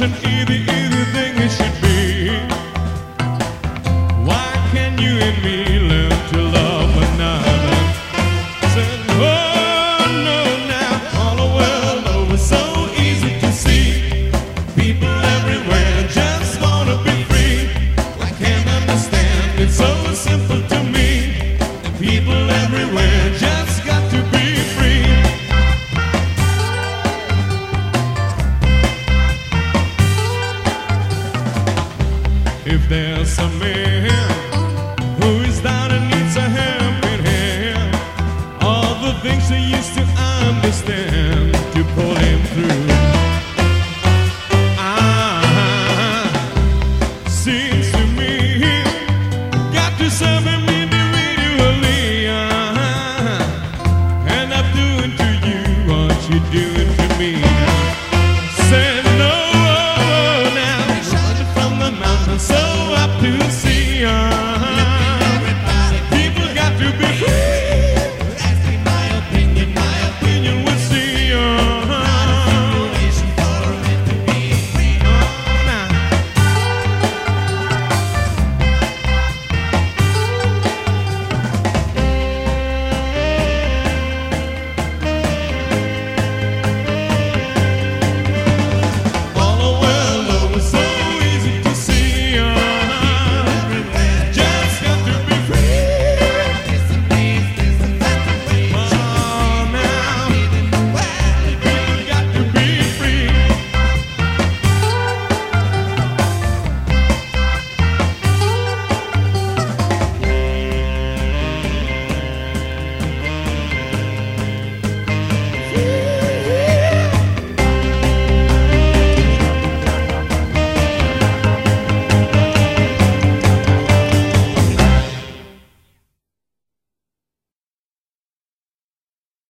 an easy, easy thing it should be. Why can't you and me learn to love another? Said, oh no, now all the world over, so easy to see. People everywhere just wanna be free. I can't understand, it's so simple